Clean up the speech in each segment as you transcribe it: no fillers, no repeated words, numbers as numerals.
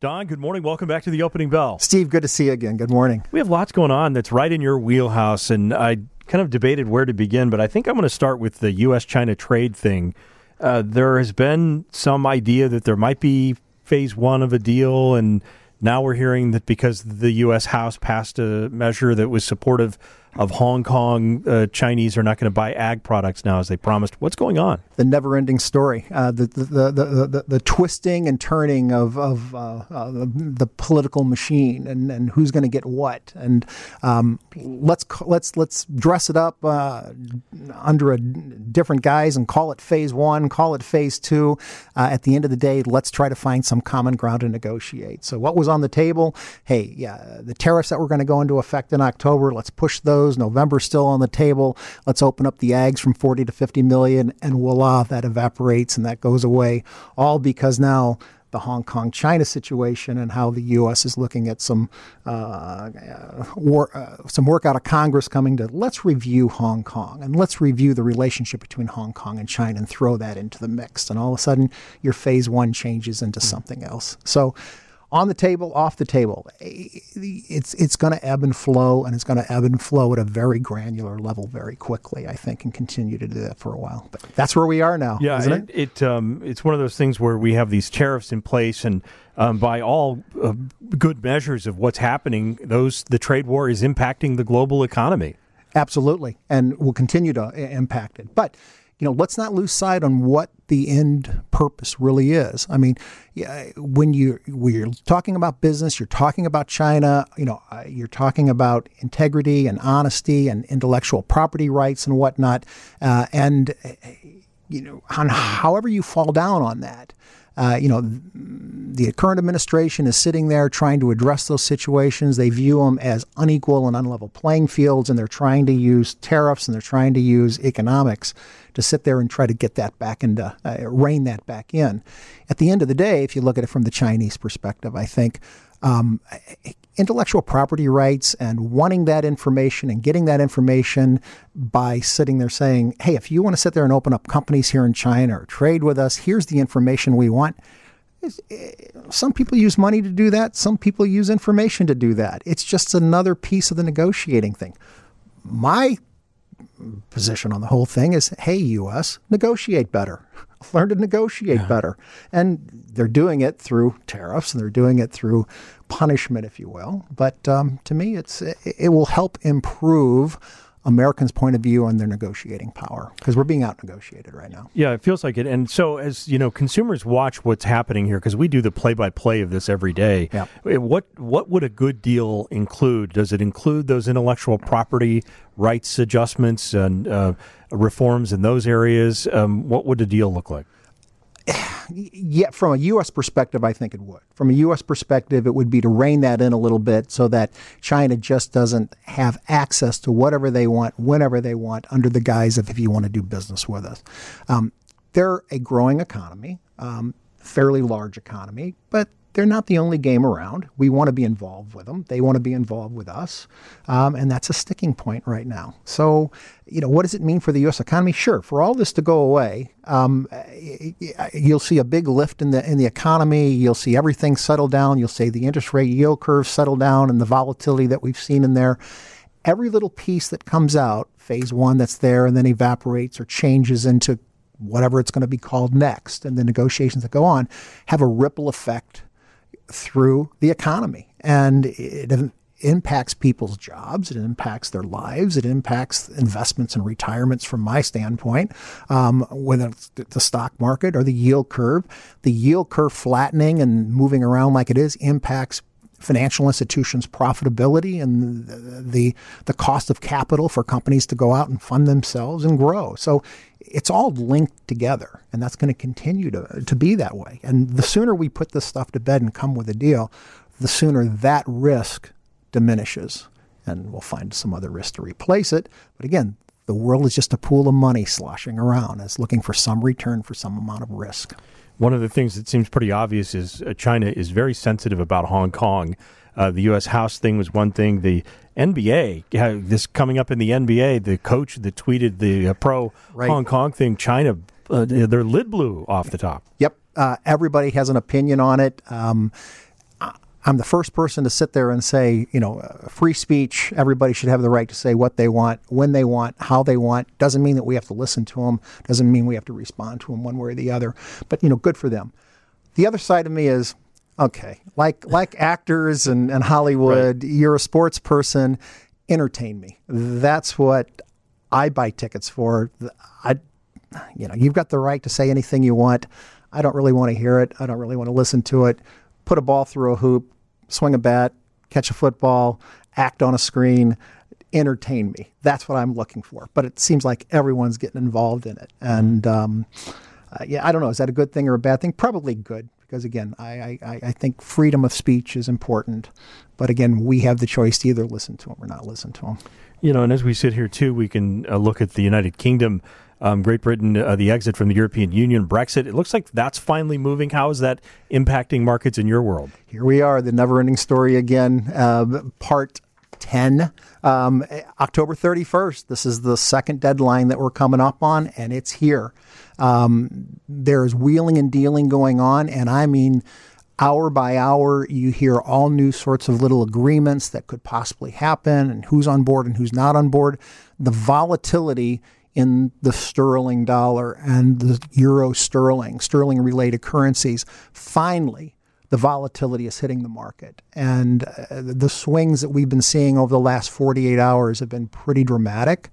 Don, good morning. Welcome back to the Opening Bell. Steve, good to see you again. Good morning. We have lots going on that's right in your wheelhouse, and I kind of debated where to begin, but I think I'm going to start with the U.S.-China trade thing. There has been some idea that there might be phase one of a deal, and now we're hearing that because the U.S. House passed a measure that was supportive of Hong Kong, Chinese are not going to buy ag products now as they promised. What's going on? The never-ending story, the twisting and turning of the political machine, and who's going to get what, and let's dress it up under a different guise and call it phase one, call it phase two. At the end of the day, let's try to find some common ground to negotiate. So what was on the table? Hey, the tariffs that were going to go into effect in October, let's push those. November's still on the table. Let's open up the ags from 40 to 50 million, and voila, that evaporates and that goes away. All because now the Hong Kong-China situation and how the U.S. is looking at some work out of Congress coming to let's review Hong Kong and let's review the relationship between Hong Kong and China and throw that into the mix. And all of a sudden, your phase one changes into something else. So on the table, off the table, it's going to ebb and flow, and it's going to ebb and flow at a very granular level very quickly, I think, and continue to do that for a while. But that's where we are now, isn't it? It's one of those things where we have these tariffs in place, and by all good measures of what's happening, the trade war is impacting the global economy. Absolutely, and will continue to impact it. But let's not lose sight on what the end purpose really is. I mean, when you're talking about business, you're talking about China, you're talking about integrity and honesty and intellectual property rights and whatnot. And on however you fall down on that, the current administration is sitting there trying to address those situations. They view them as unequal and unlevel playing fields, and they're trying to use tariffs and they're trying to use economics to sit there and try to get that back into, rein that back in. At the end of the day, if you look at it from the Chinese perspective, I think intellectual property rights and wanting that information and getting that information by sitting there saying, hey, if you want to sit there and open up companies here in China or trade with us, here's the information we want. Some people use money to do that. Some people use information to do that. It's just another piece of the negotiating thing. My position on the whole thing is, hey, U.S., negotiate better. Learn to negotiate better. And they're doing it through tariffs, and they're doing it through punishment, if you will. But to me, it will help improve Americans' point of view on their negotiating power, because we're being out-negotiated right now. Yeah, it feels like it. And so as, consumers watch what's happening here, because we do the play-by-play of this every day, what would a good deal include? Does it include those intellectual property rights adjustments and reforms in those areas? What would a deal look like? Yeah, from a U.S. perspective, I think it would. From a U.S. perspective, it would be to rein that in a little bit so that China just doesn't have access to whatever they want, whenever they want, under the guise of if you want to do business with us. They're a growing economy, fairly large economy, but they're not the only game around. We want to be involved with them. They want to be involved with us. And that's a sticking point right now. So, what does it mean for the U.S. economy? Sure, for all this to go away, you'll see a big lift in the economy. You'll see everything settle down. You'll see the interest rate yield curve settle down and the volatility that we've seen in there. Every little piece that comes out, phase one that's there and then evaporates or changes into whatever it's going to be called next, and the negotiations that go on, have a ripple effect through the economy. And it impacts people's jobs. It impacts their lives. It impacts investments and retirements from my standpoint, whether it's the stock market or the yield curve. The yield curve flattening and moving around like it is impacts financial institutions' profitability and the cost of capital for companies to go out and fund themselves and grow. So it's all linked together, and that's going to continue to be that way. And the sooner we put this stuff to bed and come with a deal, the sooner that risk diminishes, and we'll find some other risk to replace it. But again, the world is just a pool of money sloshing around. It's looking for some return for some amount of risk. One of the things that seems pretty obvious is China is very sensitive about Hong Kong. The U.S. House thing was one thing. The NBA, this coming up in the NBA, the coach that tweeted the pro-Hong Kong thing, China, their lid blew off the top. Yep. Everybody has an opinion on it. I'm the first person to sit there and say, free speech, everybody should have the right to say what they want, when they want, how they want. Doesn't mean that we have to listen to them. Doesn't mean we have to respond to them one way or the other. But, good for them. The other side of me is, okay, like actors and Hollywood, right. You're a sports person, entertain me. That's what I buy tickets for. You've got the right to say anything you want. I don't really want to hear it. I don't really want to listen to it. Put a ball through a hoop, swing a bat, catch a football, act on a screen, entertain me. That's what I'm looking for. But it seems like everyone's getting involved in it. And I don't know. Is that a good thing or a bad thing? Probably good. Because, again, I think freedom of speech is important. But, again, we have the choice to either listen to them or not listen to them. And as we sit here, too, we can look at the United Kingdom, Great Britain, the exit from the European Union, Brexit. It looks like that's finally moving. How is that impacting markets in your world? Here we are, the never-ending story again, part 10, October 31st. This is the second deadline that we're coming up on, and it's here. There's wheeling and dealing going on, and I mean, hour by hour, you hear all new sorts of little agreements that could possibly happen and who's on board and who's not on board. The volatility in the sterling dollar and the euro sterling-related currencies, finally, the volatility is hitting the market. And the swings that we've been seeing over the last 48 hours have been pretty dramatic.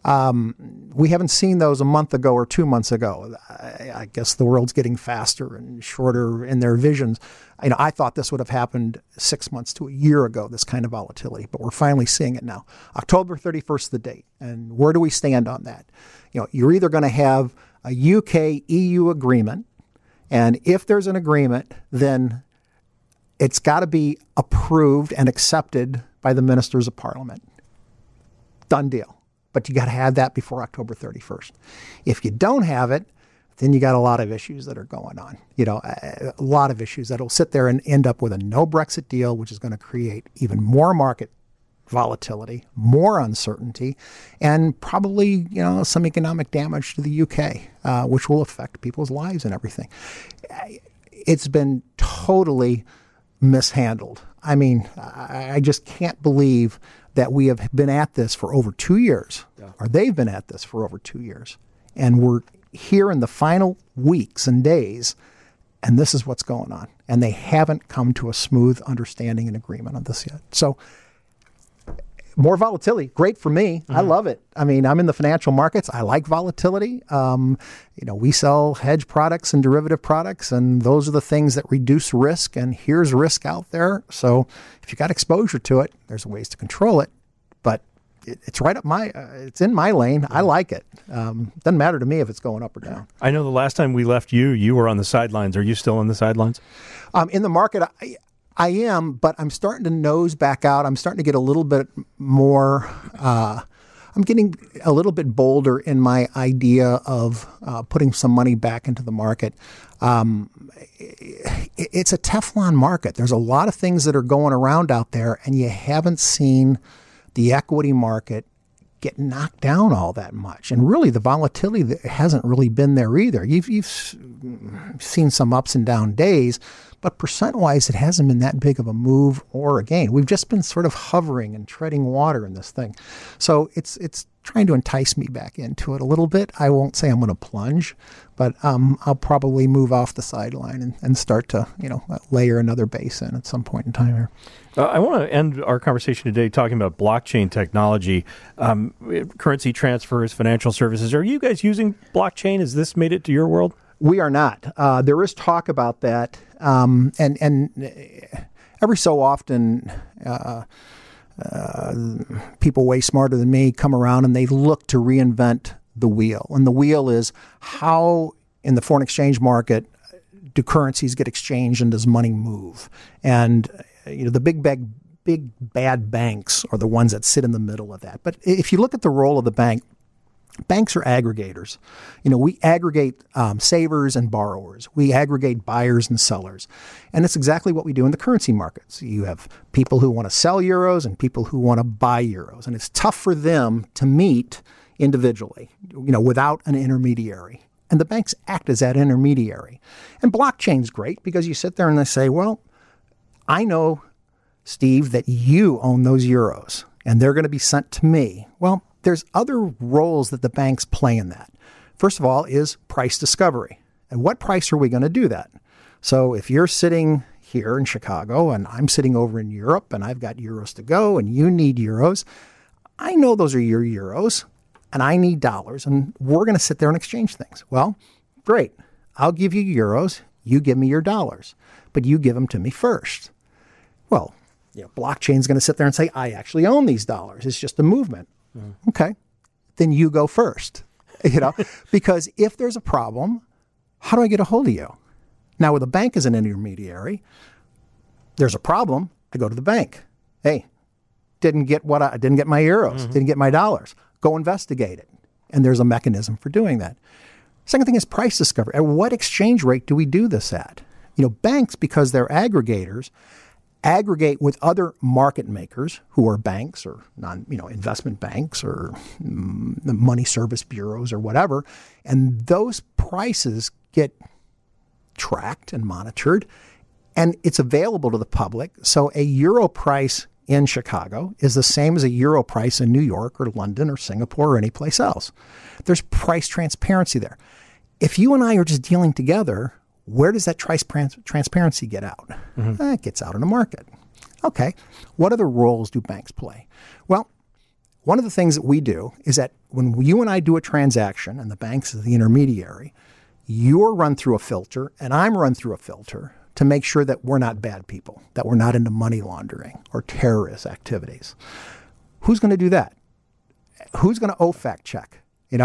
We haven't seen those a month ago or 2 months ago. I guess the world's getting faster and shorter in their visions. I thought this would have happened 6 months to a year ago, this kind of volatility, but we're finally seeing it now. October 31st, the date. And where do we stand on that? You're either going to have a UK-EU agreement, and if there's an agreement, then it's got to be approved and accepted by the ministers of parliament. Done deal. But you got to have that before October 31st. If you don't have it, then you got a lot of issues that are going on. A lot of issues that will sit there and end up with a no Brexit deal, which is going to create even more market volatility, more uncertainty, and probably, some economic damage to the UK, which will affect people's lives and everything. It's been totally mishandled. I mean, I just can't believe that we have been at this for over 2 years, or they've been at this for over 2 years, and we're here in the final weeks and days, and this is what's going on. And they haven't come to a smooth understanding and agreement on this yet. So more volatility, great for me. Mm-hmm. I love it. I mean, I'm in the financial markets. I like volatility. We sell hedge products and derivative products, and those are the things that reduce risk. And here's risk out there. So if you got exposure to it, there's ways to control it. But it's right up it's in my lane. I like it. Doesn't matter to me if it's going up or down. I know the last time we left you were on the sidelines. Are you still on the sidelines? In the market, I am, but I'm starting to nose back out. I'm starting to get a little bit more, I'm getting a little bit bolder in my idea of putting some money back into the market. It's a Teflon market. There's a lot of things that are going around out there, and you haven't seen the equity market get knocked down all that much. And really, the volatility hasn't really been there either. You've seen some ups and down days, but percent-wise, it hasn't been that big of a move or a gain. We've just been sort of hovering and treading water in this thing. So it's trying to entice me back into it a little bit. I won't say I'm going to plunge, but I'll probably move off the sideline and start to layer another base in at some point in time here. I want to end our conversation today talking about blockchain technology, currency transfers, financial services. Are you guys using blockchain? Has this made it to your world? We are not. There is talk about that, and every so often, people way smarter than me come around and they look to reinvent the wheel. And the wheel is how, in the foreign exchange market, do currencies get exchanged and does money move? And the big bad banks are the ones that sit in the middle of that. But if you look at the role of the bank, banks are aggregators. We aggregate savers and borrowers. We aggregate buyers and sellers. And it's exactly what we do in the currency markets. You have people who want to sell euros and people who want to buy euros. And it's tough for them to meet individually, without an intermediary. And the banks act as that intermediary. And blockchain's great because you sit there and they say, well, I know, Steve, that you own those euros and they're going to be sent to me. Well, there's other roles that the banks play in that. First of all is price discovery. At what price are we going to do that? So if you're sitting here in Chicago and I'm sitting over in Europe and I've got euros to go and you need euros, I know those are your euros and I need dollars and we're going to sit there and exchange things. Well, great. I'll give you euros. You give me your dollars, but you give them to me first. Well, blockchain's going to sit there and say, I actually own these dollars. It's just a movement. Okay. Then you go first, because if there's a problem, how do I get a hold of you? Now, with a bank as an intermediary, there's a problem. I go to the bank. Hey, didn't get my euros, didn't get my dollars. Go investigate it. And there's a mechanism for doing that. Second thing is price discovery. At what exchange rate do we do this at? Banks, because they're aggregators, aggregate with other market makers who are banks or investment banks or money service bureaus or whatever. And those prices get tracked and monitored and it's available to the public. So a euro price in Chicago is the same as a euro price in New York or London or Singapore or any place else. There's price transparency there. If you and I are just dealing together, where does that transparency get out? It gets out in the market. Okay, what other roles do banks play? Well, one of the things that we do is that when you and I do a transaction and the bank's the intermediary, you're run through a filter and I'm run through a filter to make sure that we're not bad people, that we're not into money laundering or terrorist activities. Who's going to do that? Who's going to OFAC check?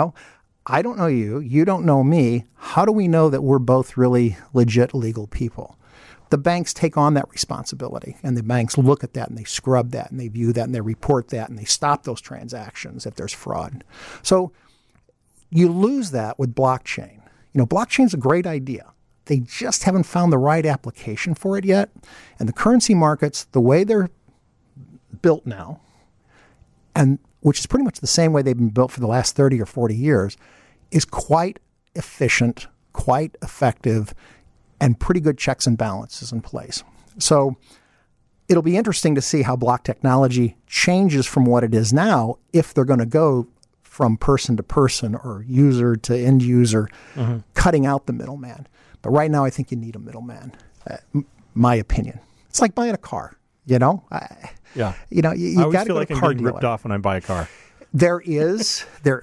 I don't know you. You don't know me. How do we know that we're both really legit legal people? The banks take on that responsibility, and the banks look at that, and they scrub that, and they view that, and they report that, and they stop those transactions if there's fraud. So you lose that with blockchain. Blockchain's a great idea. They just haven't found the right application for it yet. And the currency markets, the way they're built now, and which is pretty much the same way they've been built for the last 30 or 40 years, is quite efficient, quite effective, and pretty good checks and balances in place. So it'll be interesting to see how block technology changes from what it is now, if they're going to go from person to person or user to end user, cutting out the middleman. But right now, I think you need a middleman, my opinion. It's like buying a car, Yeah. You I got always to feel go like to I'm car getting ripped dealer. off when I buy a car. There is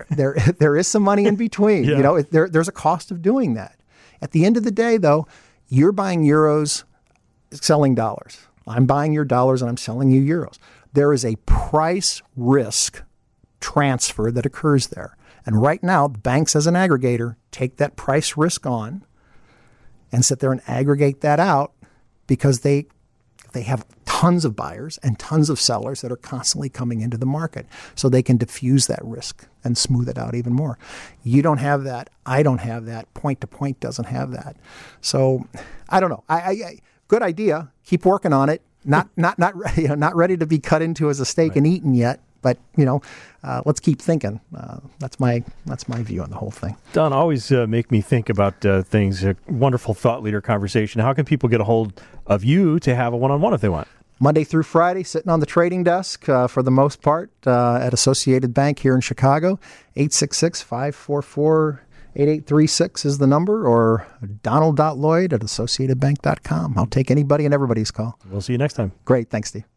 some money in between. Yeah. There's a cost of doing that. At the end of the day, though, you're buying euros, selling dollars. I'm buying your dollars and I'm selling you euros. There is a price risk transfer that occurs there. And right now, banks as an aggregator take that price risk on and sit there and aggregate that out because they have tons of buyers and tons of sellers that are constantly coming into the market. So they can diffuse that risk and smooth it out even more. You don't have that. I don't have that. Point to point doesn't have that. So I don't know. I good idea. Keep working on it. Not ready to be cut into as a steak and eaten yet. But let's keep thinking. That's my view on the whole thing. Don, always make me think about things. A wonderful thought leader conversation. How can people get a hold of you to have a one-on-one if they want? Monday through Friday, sitting on the trading desk for the most part at Associated Bank here in Chicago. 866-544-8836 is the number, or Donald.Lloyd at AssociatedBank.com. I'll take anybody and everybody's call. We'll see you next time. Great. Thanks, Steve.